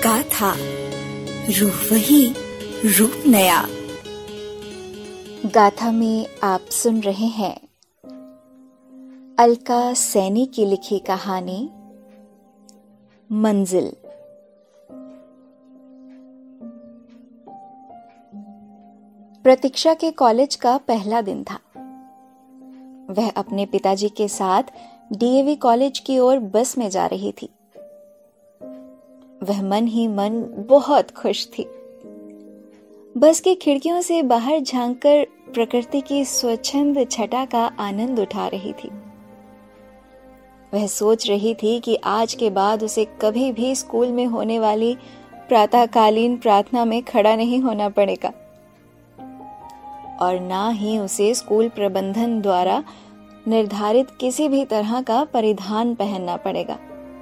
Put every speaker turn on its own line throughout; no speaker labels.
गाथा, रूह वही, रूप नया। गाथा में आप सुन रहे हैं अलका सैनी की लिखी कहानी मंजिल। प्रतीक्षा के कॉलेज का पहला दिन था। वह अपने पिताजी के साथ डीएवी कॉलेज की ओर बस में जा रही थी। वह मन ही मन बहुत खुश थी। बस की खिड़कियों से बाहर झांककर प्रकृति की स्वच्छंद छटा का आनंद उठा रही थी। वह सोच रही थी कि आज के बाद उसे कभी भी स्कूल में होने वाली प्रातःकालीन प्रार्थना में खड़ा नहीं होना पड़ेगा और ना ही उसे स्कूल प्रबंधन द्वारा निर्धारित किसी भी तरह का परिधान पहनना पड़ेगा।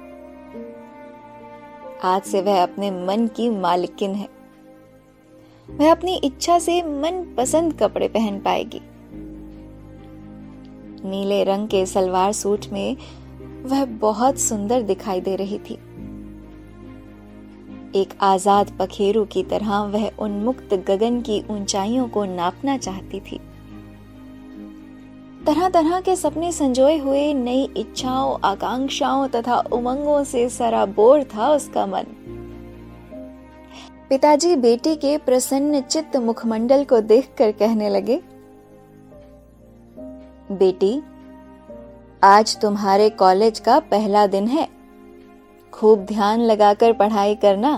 आज से वह अपने मन की मालिकिन है। वह अपनी इच्छा से मनपसंद कपड़े पहन पाएगी। नीले रंग के सलवार सूट में वह बहुत सुंदर दिखाई दे रही थी। एक आजाद पखेरु की तरह वह उन्मुक्त गगन की ऊंचाइयों को नापना चाहती थी। तरह तरह के सपने संजोए हुए नई इच्छाओं, आकांक्षाओं तथा उमंगों से सराबोर था उसका मन। पिताजी बेटी के प्रसन्न चित्त मुखमंडल को देखकर कहने लगे, बेटी, आज तुम्हारे कॉलेज का पहला दिन है। खूब ध्यान लगाकर पढ़ाई करना।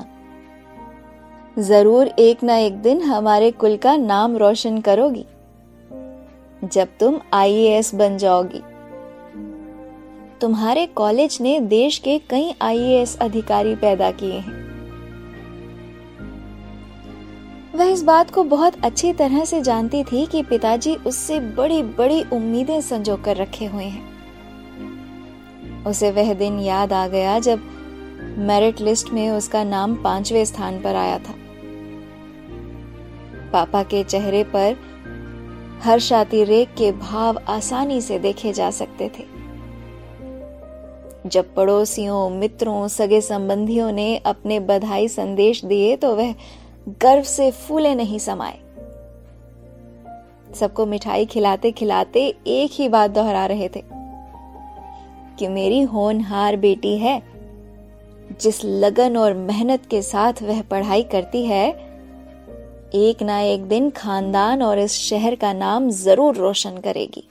जरूर एक ना एक दिन हमारे कुल का नाम रोशन करोगी जब तुम आईएएस बन जाओगी। तुम्हारे कॉलेज ने देश के कई आईएएस अधिकारी पैदा किए हैं। वह इस बात को बहुत अच्छी तरह से जानती थी कि पिताजी उससे बड़ी बड़ी उम्मीदें संजो कर रखे हुए हैं। उसे वह दिन याद आ गया जब मेरिट लिस्ट में उसका नाम 5वें स्थान पर आया था। पापा के चेहरे पर हर्षातिरेक के भाव आसानी से देखे जा सकते थे। जब पड़ोसियों, मित्रों, सगे संबंधियों ने अपने बधाई संदेश दिए तो वह गर्व से फूले नहीं समाए। सबको मिठाई खिलाते खिलाते एक ही बात दोहरा रहे थे कि मेरी होनहार बेटी है। जिस लगन और मेहनत के साथ वह पढ़ाई करती है, एक ना एक दिन खानदान और इस शहर का नाम जरूर रोशन करेगी।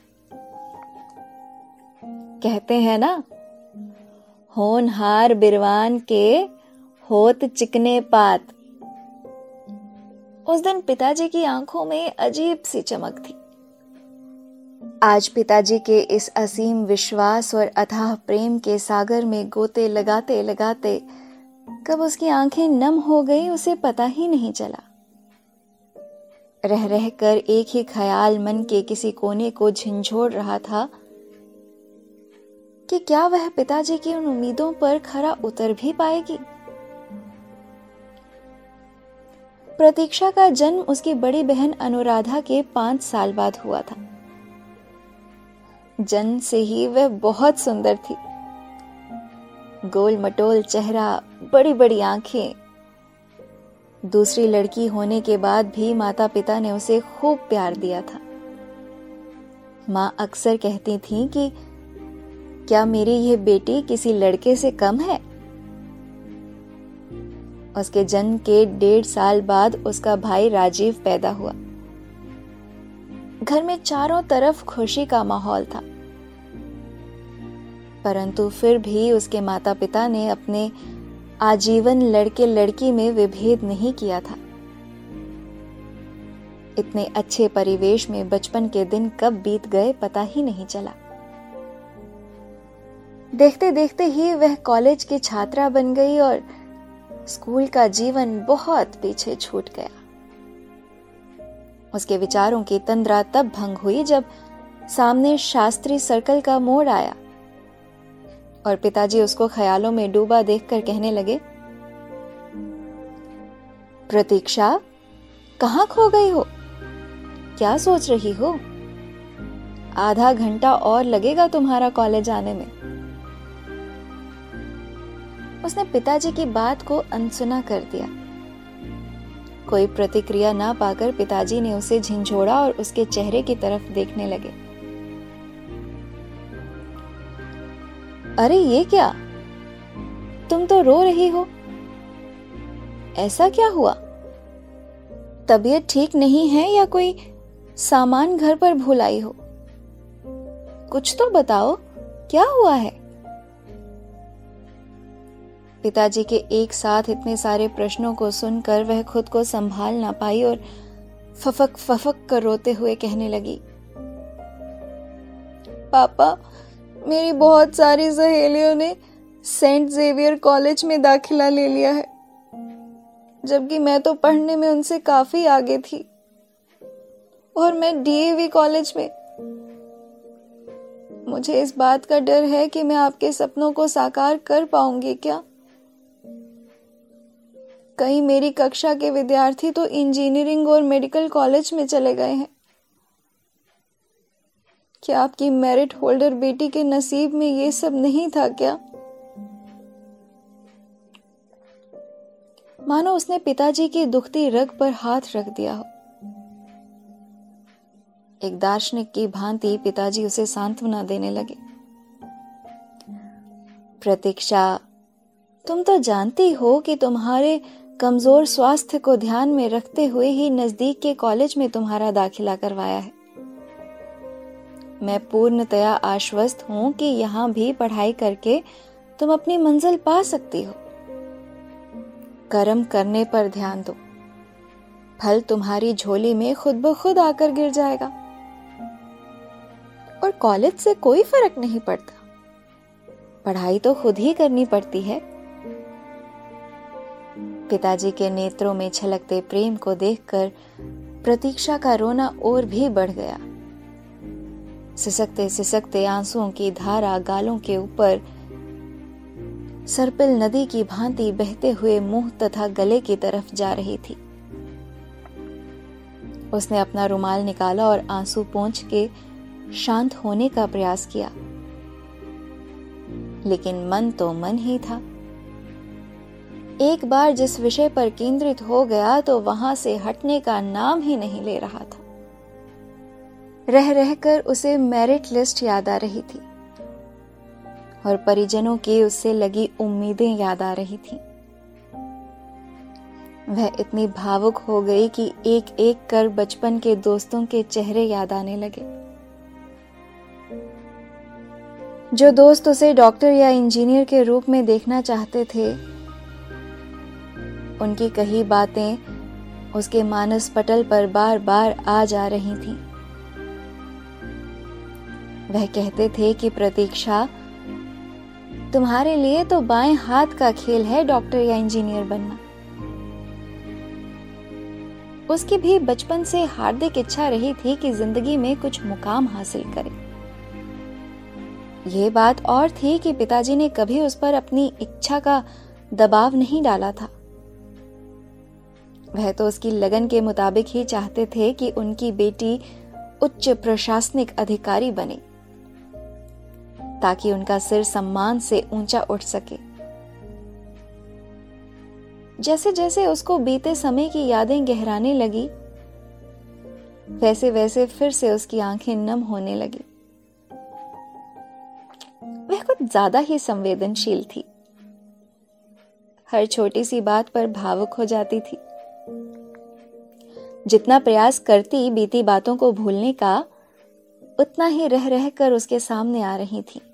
कहते हैं ना, होनहार बिरवान के होत चिकने पात। उस दिन पिताजी की आंखों में अजीब सी चमक थी। आज पिताजी के इस असीम विश्वास और अथाह प्रेम के सागर में गोते लगाते लगाते कब उसकी आंखें नम हो गई उसे पता ही नहीं चला। रह रहकर एक ही ख्याल मन के किसी कोने को झंझोड़ रहा था कि क्या वह पिताजी की उन उम्मीदों पर खरा उतर भी पाएगी। प्रतीक्षा का जन्म उसकी बड़ी बहन अनुराधा के 5 साल बाद हुआ था। जन्म से ही वह बहुत सुंदर थी। गोल मटोल चेहरा, बड़ी बड़ी आंखें। दूसरी लड़की होने के बाद भी माता पिता ने उसे खूब प्यार दिया था। माँ अक्सर कहती थी कि क्या मेरी यह बेटी किसी लड़के से कम है। उसके जन्म के 1.5 साल बाद उसका भाई राजीव पैदा हुआ। घर में चारों तरफ खुशी का माहौल था, परंतु फिर भी उसके माता पिता ने अपने आजीवन लड़के लड़की में विभेद नहीं किया था। इतने अच्छे परिवेश में बचपन के दिन कब बीत गए पता ही नहीं चला। देखते देखते ही वह कॉलेज की छात्रा बन गई और स्कूल का जीवन बहुत पीछे छूट गया। उसके विचारों की तंद्रा तब भंग हुई जब सामने शास्त्री सर्कल का मोड़ आया और पिताजी उसको ख्यालों में डूबा देखकर कहने लगे, प्रतीक्षा, कहाँ खो गई हो? क्या सोच रही हो? आधा घंटा और लगेगा तुम्हारा कॉलेज आने में। उसने पिताजी की बात को अनसुना कर दिया। कोई प्रतिक्रिया ना पाकर पिताजी ने उसे झिंझोड़ा और उसके चेहरे की तरफ देखने लगे। अरे ये क्या, तुम तो रो रही हो, ऐसा क्या हुआ? तबीयत ठीक नहीं है या कोई सामान घर पर भूल आई हो? कुछ तो बताओ, क्या हुआ है? पिताजी के एक साथ इतने सारे प्रश्नों को सुनकर वह खुद को संभाल ना पाई और फफक फफक कर रोते हुए कहने लगी, पापा, मेरी बहुत सारी सहेलियों ने सेंट जेवियर कॉलेज में दाखिला ले लिया है, जबकि मैं तो पढ़ने में उनसे काफी आगे थी, और मैं डीएवी कॉलेज में। मुझे इस बात का डर है कि मैं आपके सपनों को साकार कर पाऊंगी क्या? कई मेरी कक्षा के विद्यार्थी तो इंजीनियरिंग और मेडिकल कॉलेज में चले गए हैं। क्या आपकी मेरिट होल्डर बेटी के नसीब में ये सब नहीं था क्या? मानो उसने पिताजी की दुखती रग पर हाथ रख दिया हो। एक दार्शनिक की भांति पिताजी उसे सांत्वना देने लगे। प्रतीक्षा, तुम तो जानती हो कि तुम्हारे कमजोर स्वास्थ्य को ध्यान में रखते हुए ही नजदीक के कॉलेज में तुम्हारा दाखिला करवाया है। मैं पूर्णतया आश्वस्त हूं कि यहां भी पढ़ाई करके तुम अपनी मंजिल पा सकती हो। कर्म करने पर ध्यान दो, फल तुम्हारी झोली में खुद ब खुद आकर गिर जाएगा। और कॉलेज से कोई फर्क नहीं पड़ता, पढ़ाई तो खुद ही करनी पड़ती है। पिताजी के नेत्रों में छलकते प्रेम को देखकर प्रतीक्षा का रोना और भी बढ़ गया। सिसकते सिसकते आंसुओं की धारा गालों के ऊपर सर्पिल नदी की भांति बहते हुए मुंह तथा गले की तरफ जा रही थी। उसने अपना रुमाल निकाला और आंसू पोंछ के शांत होने का प्रयास किया, लेकिन मन तो मन ही था। एक बार जिस विषय पर केंद्रित हो गया तो वहां से हटने का नाम ही नहीं ले रहा था। रह रहकर उसे मेरिट लिस्ट याद आ रही थी और परिजनों की उससे लगी उम्मीदें याद आ रही थी। वह इतनी भावुक हो गई कि एक एक कर बचपन के दोस्तों के चेहरे याद आने लगे। जो दोस्त उसे डॉक्टर या इंजीनियर के रूप में देखना चाहते थे, उनकी कही बातें उसके मानस पटल पर बार बार आ जा रही थीं। वह कहते थे कि प्रतीक्षा, तुम्हारे लिए तो बाएं हाथ का खेल है डॉक्टर या इंजीनियर बनना। उसकी भी बचपन से हार्दिक इच्छा रही थी कि जिंदगी में कुछ मुकाम हासिल करे। यह बात और थी कि पिताजी ने कभी उस पर अपनी इच्छा का दबाव नहीं डाला था। वह तो उसकी लगन के मुताबिक ही चाहते थे कि उनकी बेटी उच्च प्रशासनिक अधिकारी बने, ताकि उनका सिर सम्मान से ऊंचा उठ सके। जैसे जैसे उसको बीते समय की यादें गहराने लगी, वैसे वैसे फिर से उसकी आंखें नम होने लगी। वह कुछ ज्यादा ही संवेदनशील थी, हर छोटी सी बात पर भावुक हो जाती थी। जितना प्रयास करती बीती बातों को भूलने का, उतना ही रह रहकर उसके सामने आ रही थी।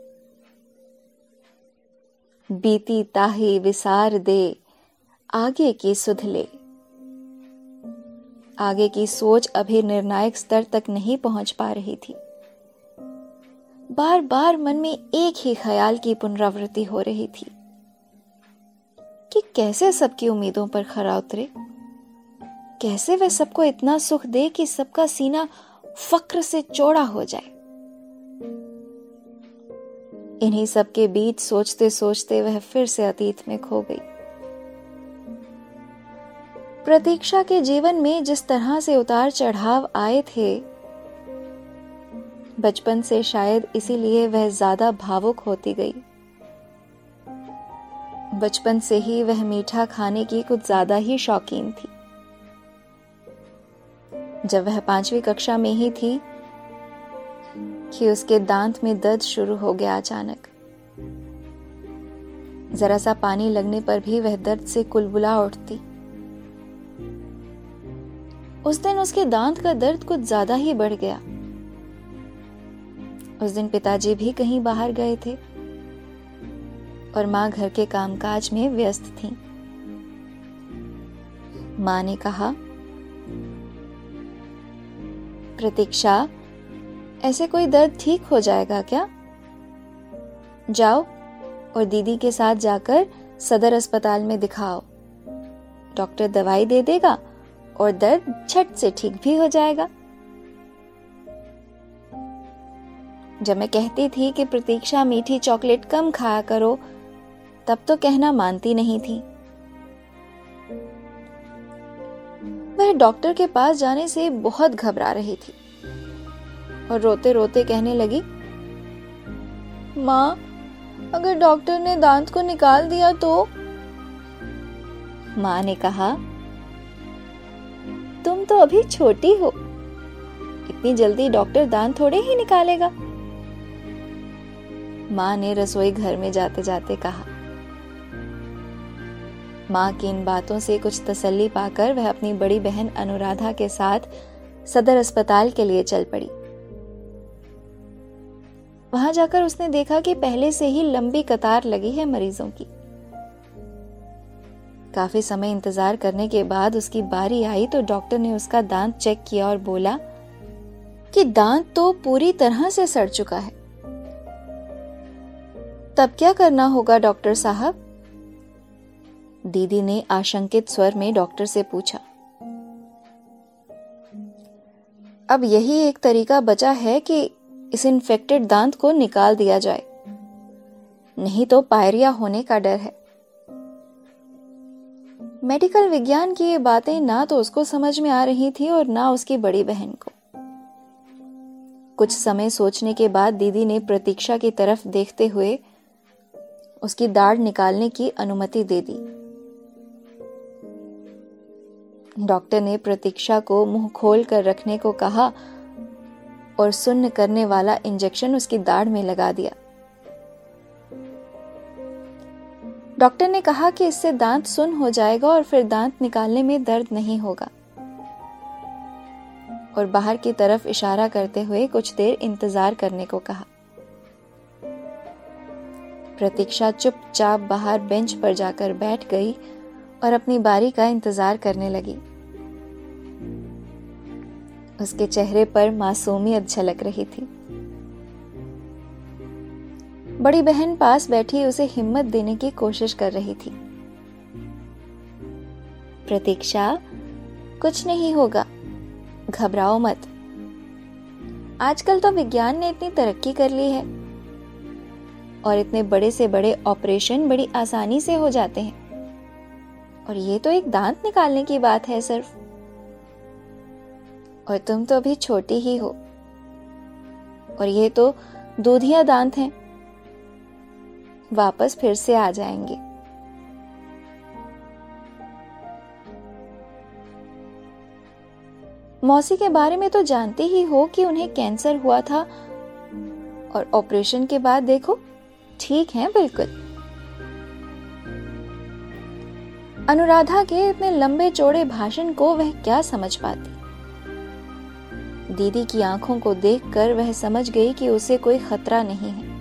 बीती ताही विसार दे, आगे की सुध ले। आगे की सोच अभी निर्णायक स्तर तक नहीं पहुंच पा रही थी। बार बार मन में एक ही ख्याल की पुनरावृत्ति हो रही थी कि कैसे सबकी उम्मीदों पर खरा उतरे, कैसे वह सबको इतना सुख दे कि सबका सीना फक्र से चौड़ा हो जाए। इन्हीं सब के बीच सोचते सोचते वह फिर से अतीत में खो गई। प्रतीक्षा के जीवन में जिस तरह से उतार चढ़ाव आए थे, बचपन से शायद इसीलिए वह ज्यादा भावुक होती गई। बचपन से ही वह मीठा खाने की कुछ ज्यादा ही शौकीन थी। जब वह 5वीं कक्षा में ही थी कि उसके दांत में दर्द शुरू हो गया अचानक। जरा सा पानी लगने पर भी वह दर्द से कुलबुला उठती। उस दिन उसके दांत का दर्द कुछ ज्यादा ही बढ़ गया। उस दिन पिताजी भी कहीं बाहर गए थे और मां घर के कामकाज में व्यस्त थी। मां ने कहा, प्रतीक्षा, ऐसे कोई दर्द ठीक हो जाएगा क्या? जाओ और दीदी के साथ जाकर सदर अस्पताल में दिखाओ। डॉक्टर दवाई दे देगा और दर्द झट से ठीक भी हो जाएगा। जब मैं कहती थी कि प्रतीक्षा मीठी चॉकलेट कम खाया करो, तब तो कहना मानती नहीं थी। वह डॉक्टर के पास जाने से बहुत घबरा रही थी और रोते रोते कहने लगी, माँ, अगर डॉक्टर ने दांत को निकाल दिया तो? माँ ने कहा, तुम तो अभी छोटी हो, इतनी जल्दी डॉक्टर दांत थोड़े ही निकालेगा। माँ ने रसोई घर में जाते जाते कहा। माँ की इन बातों से कुछ तसल्ली पाकर वह अपनी बड़ी बहन अनुराधा के साथ सदर अस्पताल के लिए चल पड़ी। वहां जाकर उसने देखा कि पहले से ही लंबी कतार लगी है मरीजों की। काफी समय इंतजार करने के बाद उसकी बारी आई तो डॉक्टर ने उसका दांत चेक किया और बोला कि दांत तो पूरी तरह से सड़ चुका है। तब क्या करना होगा डॉक्टर साहब? दीदी ने आशंकित स्वर में डॉक्टर से पूछा। अब यही एक तरीका बचा है कि इस इन्फेक्टेड दांत को निकाल दिया जाए, नहीं तो पायरिया होने का डर है। मेडिकल विज्ञान की ये बातें ना तो उसको समझ में आ रही थी और ना उसकी बड़ी बहन को। कुछ समय सोचने के बाद दीदी ने प्रतीक्षा की तरफ देखते हुए उसकी दाढ़ निकालने की अनुमति दे दी। डॉक्टर ने प्रतीक्षा को मुंह खोल कर रखने को कहा और सुन्न करने वाला इंजेक्शन उसकी दाढ़ में लगा दिया। डॉक्टर ने कहा कि इससे दांत सुन्न हो जाएगा और फिर दांत निकालने में दर्द नहीं होगा, और बाहर की तरफ इशारा करते हुए कुछ देर इंतजार करने को कहा। प्रतीक्षा चुपचाप बाहर बेंच पर जाकर बैठ गई और अपनी बारी का इंतजार करने लगी। उसके चेहरे पर मासूमियत झलक रही थी। बड़ी बहन पास बैठी उसे हिम्मत देने की कोशिश कर रही थी। प्रतीक्षा, कुछ नहीं होगा, घबराओ मत। आजकल तो विज्ञान ने इतनी तरक्की कर ली है और इतने बड़े से बड़े ऑपरेशन बड़ी आसानी से हो जाते हैं, और ये तो एक दांत निकालने की बात है सिर्फ। और तुम तो अभी छोटी ही हो, और ये तो दूधिया दांत हैं, वापस फिर से आ जाएंगे। मौसी के बारे में तो जानते ही हो कि उन्हें कैंसर हुआ था, और ऑपरेशन के बाद देखो ठीक हैं बिल्कुल। अनुराधा के इतने लंबे चौड़े भाषण को वह क्या समझ पाती। दीदी की आंखों को देखकर वह समझ गई कि उसे कोई खतरा नहीं है।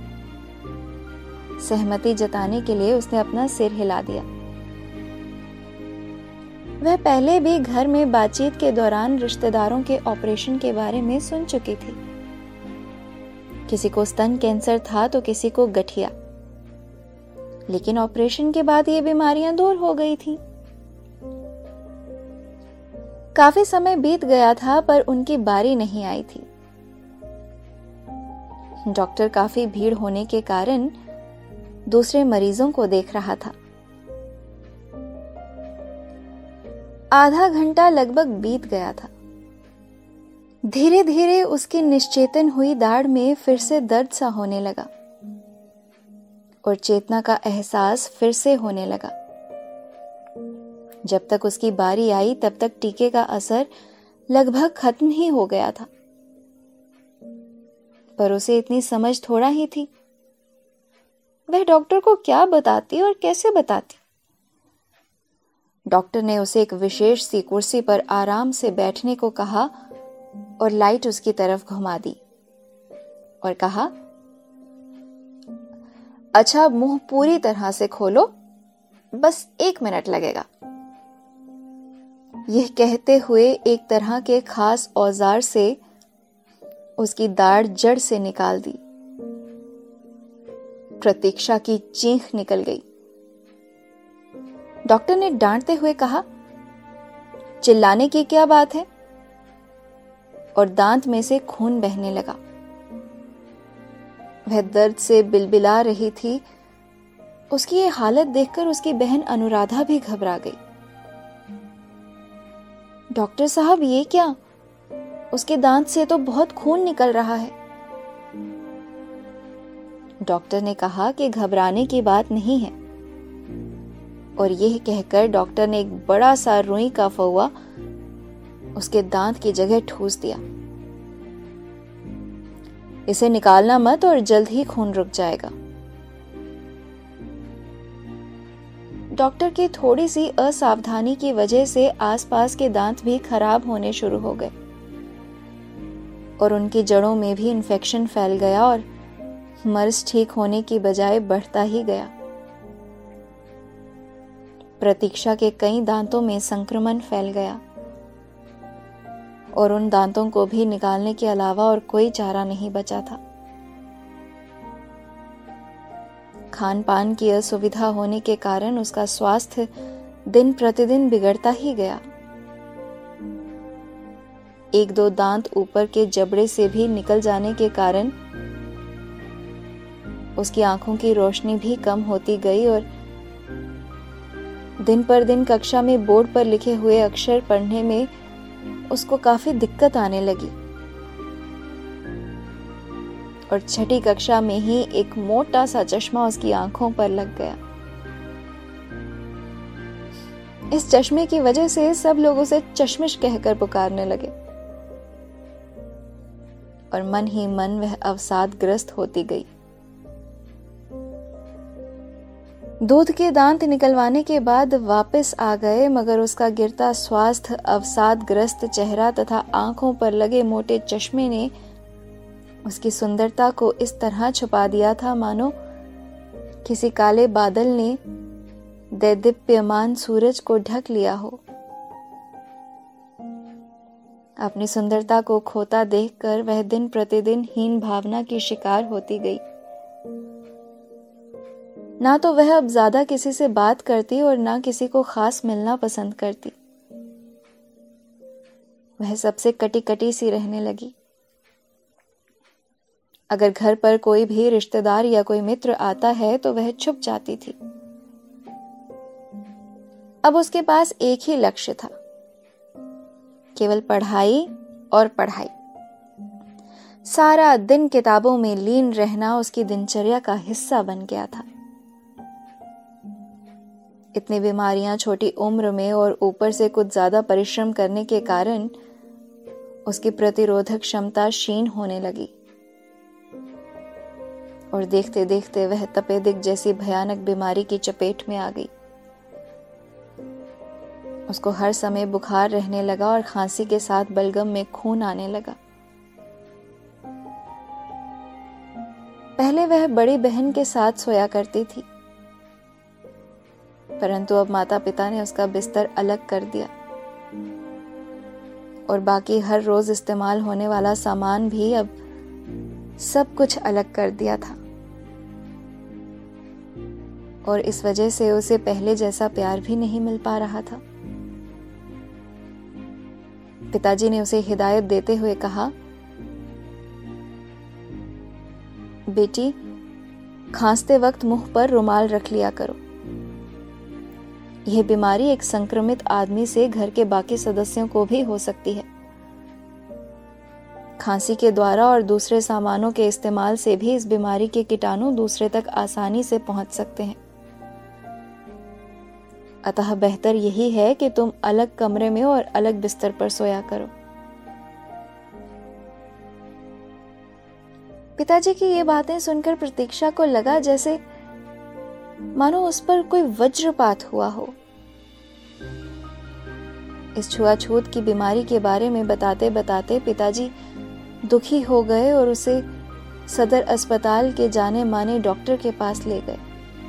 सहमति जताने के लिए उसने अपना सिर हिला दिया। वह पहले भी घर में बातचीत के दौरान रिश्तेदारों के ऑपरेशन के बारे में सुन चुकी थी। किसी को स्तन कैंसर था तो किसी को गठिया, लेकिन ऑपरेशन के बाद ये बीमारियां दूर हो गई थी। काफी समय बीत गया था पर उनकी बारी नहीं आई थी। डॉक्टर काफी भीड़ होने के कारण दूसरे मरीजों को देख रहा था। आधा घंटा लगभग बीत गया था। धीरे धीरे उसकी निश्चेतन हुई दाढ़ में फिर से दर्द सा होने लगा। और चेतना का एहसास फिर से होने लगा। जब तक उसकी बारी आई तब तक टीके का असर लगभग खत्म ही हो गया था, पर उसे इतनी समझ थोड़ा ही थी। वह डॉक्टर को क्या बताती और कैसे बताती? डॉक्टर ने उसे एक विशेष सी कुर्सी पर आराम से बैठने को कहा और लाइट उसकी तरफ घुमा दी और कहा, अच्छा, अब मुंह पूरी तरह से खोलो, बस 1 मिनट लगेगा। यह कहते हुए एक तरह के खास औजार से उसकी दाढ़ जड़ से निकाल दी। प्रतीक्षा की चीख निकल गई। डॉक्टर ने डांटते हुए कहा, चिल्लाने की क्या बात है? और दांत में से खून बहने लगा। वह दर्द से बिलबिला रही थी। उसकी ये हालत देखकर उसकी बहन अनुराधा भी घबरा गई। डॉक्टर साहब, ये क्या? उसके दांत से तो बहुत खून निकल रहा है। डॉक्टर ने कहा कि घबराने की बात नहीं है, और यह कहकर डॉक्टर ने एक बड़ा सा रुई का फौवा उसके दांत की जगह ठूस दिया। इसे निकालना मत और जल्द ही खून रुक जाएगा। डॉक्टर की थोड़ी सी असावधानी की वजह से आसपास के दांत भी खराब होने शुरू हो गए और उनकी जड़ों में भी इन्फेक्शन फैल गया और मर्ज ठीक होने की बजाय बढ़ता ही गया। प्रतीक्षा के कई दांतों में संक्रमण फैल गया और उन दांतों को भी निकालने के अलावा और कोई चारा नहीं बचा था। खान पान की असुविधा होने के कारण उसका स्वास्थ्य दिन प्रतिदिन बिगड़ता ही गया। 1-2 दांत ऊपर के जबड़े से भी निकल जाने के कारण उसकी आंखों की रोशनी भी कम होती गई और दिन पर दिन कक्षा में बोर्ड पर लिखे हुए अक्षर पढ़ने में उसको काफी दिक्कत आने लगी और 6ठी कक्षा में ही एक मोटा सा चश्मा उसकी आंखों पर लग गया। इस चश्मे की वजह से सब लोग उसे चश्मिश कहकर पुकारने लगे और मन ही मन वह अवसादग्रस्त होती गई। दूध के दांत निकलवाने के बाद वापस आ गए, मगर उसका गिरता स्वास्थ्य, अवसादग्रस्त चेहरा तथा आंखों पर लगे मोटे चश्मे ने उसकी सुंदरता को इस तरह छुपा दिया था मानो किसी काले बादल ने दैदीप्यमान सूरज को ढक लिया हो। अपनी सुंदरता को खोता देखकर वह दिन प्रतिदिन हीन भावना की शिकार होती गई। ना तो वह अब ज्यादा किसी से बात करती और ना किसी को खास मिलना पसंद करती। वह सबसे कटी कटी सी रहने लगी। अगर घर पर कोई भी रिश्तेदार या कोई मित्र आता है तो वह छुप जाती थी। अब उसके पास एक ही लक्ष्य था, केवल पढ़ाई और पढ़ाई। सारा दिन किताबों में लीन रहना उसकी दिनचर्या का हिस्सा बन गया था। इतनी बीमारियां छोटी उम्र में और ऊपर से कुछ ज्यादा परिश्रम करने के कारण उसकी प्रतिरोधक क्षमता क्षीण होने लगी और देखते देखते वह तपेदिक जैसी भयानक बीमारी की चपेट में आ गई। उसको हर समय बुखार रहने लगा और खांसी के साथ बलगम में खून आने लगा। पहले वह बड़ी बहन के साथ सोया करती थी, परंतु अब माता पिता ने उसका बिस्तर अलग कर दिया और बाकी हर रोज इस्तेमाल होने वाला सामान भी अब सब कुछ अलग कर दिया था और इस वजह से उसे पहले जैसा प्यार भी नहीं मिल पा रहा था। पिताजी ने उसे हिदायत देते हुए कहा, बेटी, खांसते वक्त मुंह पर रुमाल रख लिया करो। यह बीमारी एक संक्रमित आदमी से घर के बाकी सदस्यों को भी हो सकती है। खांसी के द्वारा और दूसरे सामानों के इस्तेमाल से भी इस बीमारी के कीटाणु दूसरे तक आसानी से पहुंच सकते हैं। अतः बेहतर यही है कि तुम अलग कमरे में और अलग बिस्तर पर सोया करो। पिताजी की ये बातें सुनकर प्रतीक्षा को लगा जैसे मानो उस पर कोई वज्रपात हुआ हो। इस छुआछूत की बीमारी के बारे में बताते बताते पिताजी दुखी हो गए और उसे सदर अस्पताल के जाने माने डॉक्टर के पास ले गए।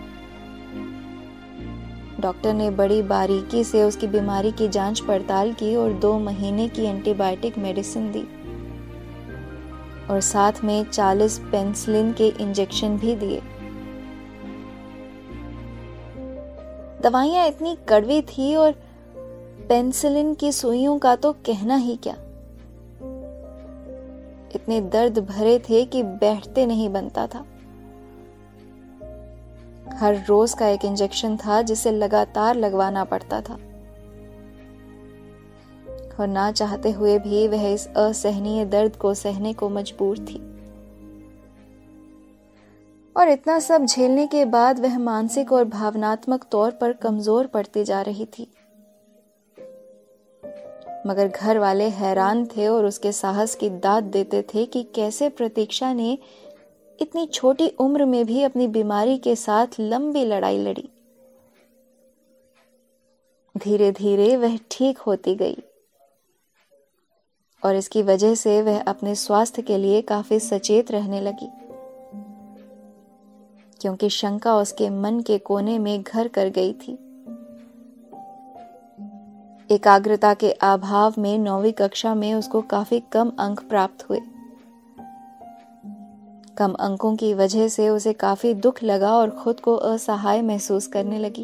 डॉक्टर ने बड़ी बारीकी से उसकी बीमारी की जांच पड़ताल की और 2 महीने की एंटीबायोटिक मेडिसिन दी और साथ में 40 पेनिसिलिन के इंजेक्शन भी दिए। दवाइयां इतनी कड़वी थी और पेनिसिलिन की सुइयों का तो कहना ही क्या। इतने दर्द भरे थे कि बैठते नहीं बनता था। हर रोज का एक इंजेक्शन था जिसे लगातार लगवाना पड़ता था और ना चाहते हुए भी वह इस असहनीय दर्द को सहने को मजबूर थी। और इतना सब झेलने के बाद वह मानसिक और भावनात्मक तौर पर कमजोर पड़ती जा रही थी। मगर घर वाले हैरान थे और उसके साहस की दाद देते थे कि कैसे प्रतीक्षा ने इतनी छोटी उम्र में भी अपनी बीमारी के साथ लंबी लड़ाई लड़ी। धीरे धीरे वह ठीक होती गई और इसकी वजह से वह अपने स्वास्थ्य के लिए काफी सचेत रहने लगी, क्योंकि शंका उसके मन के कोने में घर कर गई थी। एकाग्रता के अभाव में 9वीं कक्षा में उसको काफी कम अंक प्राप्त हुए। कम अंकों की वजह से उसे काफी दुख लगा और खुद को असहाय महसूस करने लगी।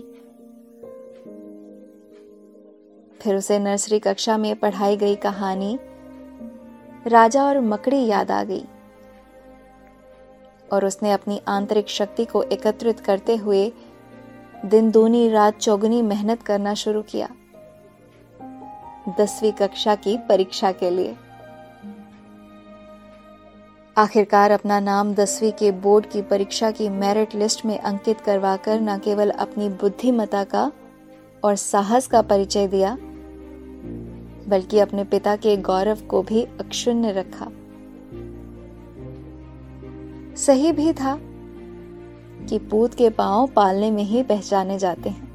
फिर उसे नर्सरी कक्षा में पढ़ाई गई कहानी राजा और मकड़ी याद आ गई और उसने अपनी आंतरिक शक्ति को एकत्रित करते हुए दिन दूनी रात चौगुनी मेहनत करना शुरू किया 10वीं कक्षा की परीक्षा के लिए। आखिरकार अपना नाम 10वीं के बोर्ड की परीक्षा की मेरिट लिस्ट में अंकित करवाकर न केवल अपनी बुद्धिमत्ता का और साहस का परिचय दिया, बल्कि अपने पिता के गौरव को भी अक्षुण्ण रखा। सही भी था कि पूत के पांव पालने में ही पहचाने जाते हैं।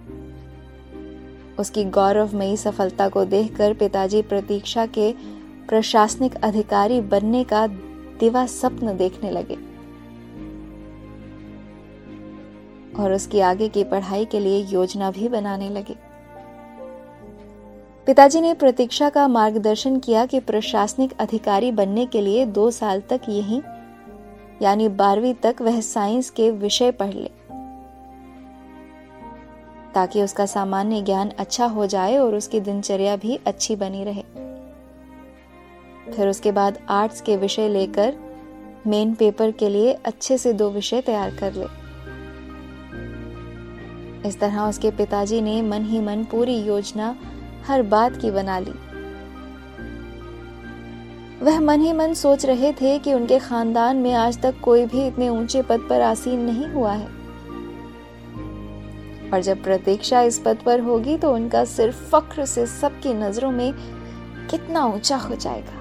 उसकी गौरवमयी सफलता को देखकर पिताजी प्रतीक्षा के प्रशासनिक अधिकारी बनने का दिवा स्वप्न देखने लगे और उसकी आगे की पढ़ाई के लिए योजना भी बनाने लगे। पिताजी ने प्रतीक्षा का मार्गदर्शन किया कि प्रशासनिक अधिकारी बनने के लिए 2 साल तक यहीं यानी 12वीं तक वह साइंस के विषय पढ़ ले, ताकि उसका सामान्य ज्ञान अच्छा हो जाए और उसकी दिनचर्या भी अच्छी बनी रहे। फिर उसके बाद आर्ट्स के विषय लेकर मेन पेपर के लिए अच्छे से 2 विषय तैयार कर ले। इस तरह उसके पिताजी ने मन ही मन पूरी योजना हर बात की बना ली। वह मन ही मन सोच रहे थे कि उनके खानदान में आज तक कोई भी इतने ऊंचे पद पर आसीन नहीं हुआ है और जब प्रतीक्षा इस पद पर होगी तो उनका सिर फख्र से सबकी नजरों में कितना ऊंचा हो जाएगा।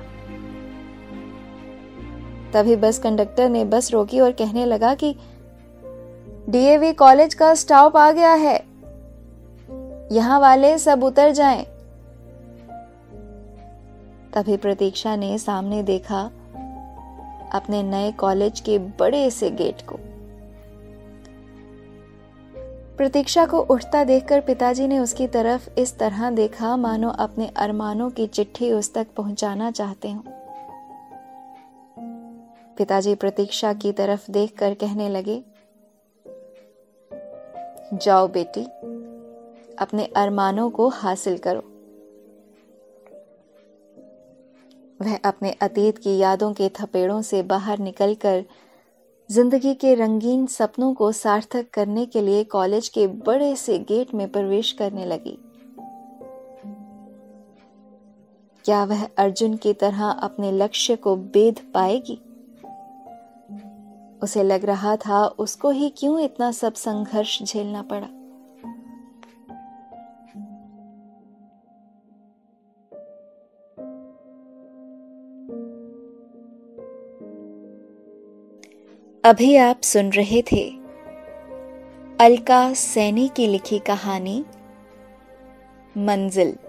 तभी बस कंडक्टर ने बस रोकी और कहने लगा कि डीएवी कॉलेज का स्टॉप आ गया है, यहां वाले सब उतर जाएं। तभी प्रतीक्षा ने सामने देखा अपने नए कॉलेज के बड़े से गेट को। प्रतीक्षा को उठता देखकर पिताजी ने उसकी तरफ इस तरह देखा मानो अपने अरमानों की चिट्ठी उस तक पहुंचाना चाहते हो। पिताजी प्रतीक्षा की तरफ देखकर कहने लगे, जाओ बेटी, अपने अरमानों को हासिल करो। वह अपने अतीत की यादों के थपेड़ों से बाहर निकलकर जिंदगी के रंगीन सपनों को सार्थक करने के लिए कॉलेज के बड़े से गेट में प्रवेश करने लगी। क्या वह अर्जुन की तरह अपने लक्ष्य को बेध पाएगी? उसे लग रहा था उसको ही क्यों इतना सब संघर्ष झेलना पड़ा। अभी आप सुन रहे थे अलका सैनी की लिखी कहानी मंजिल।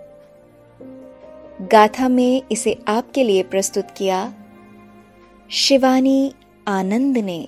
गाथा में इसे आपके लिए प्रस्तुत किया शिवानी आनंद ने।